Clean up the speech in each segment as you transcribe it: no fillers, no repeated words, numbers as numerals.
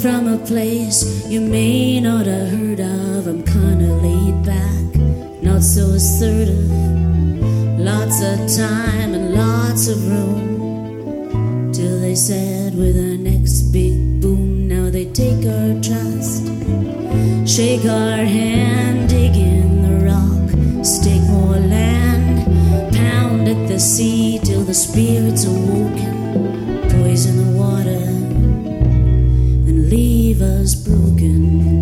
from a place you may not have heard of. I'm kinda laid back, not so assertive. Lots of time and lots of room, till they said with the next big boom. Now they take our trust, shake our hand, dig in the rock, stake more land, pound at the sea till the spirit's awoken, poison the water and leave us broken.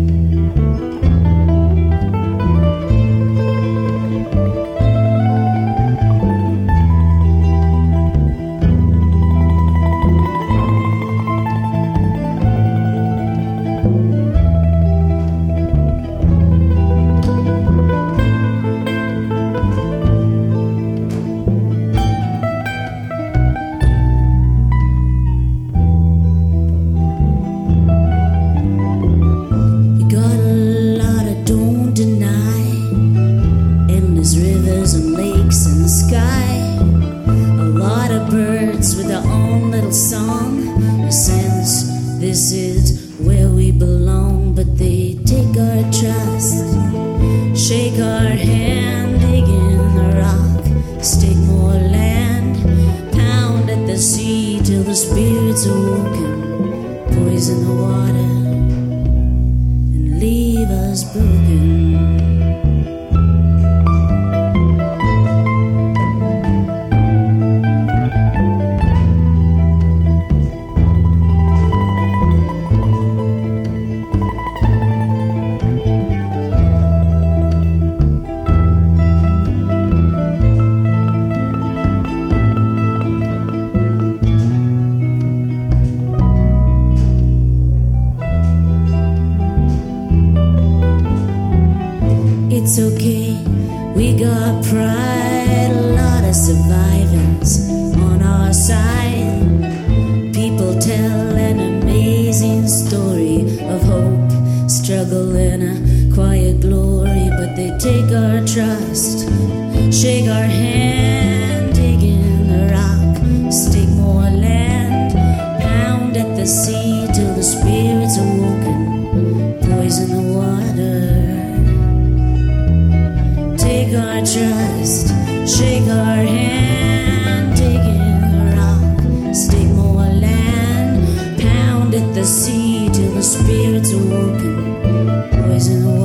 With our own little song, a sense this is where we belong. But they take our trust, shake our hand, dig in the rock, stake more land, pound at the sea till the spirit's awoken, poison the water and leave us broken. It's okay, we got pride, a lot of survivors on our side. People tell an amazing story of hope, struggle and a quiet glory. But they take our trust, shake our hand, dig in the rock, stake more land, pound at the sea till the spirit's awoken, poison the water. Take our trust, shake our hand, dig in the rock, stake more land, pound at the sea till the spirit's awoken, poison the water.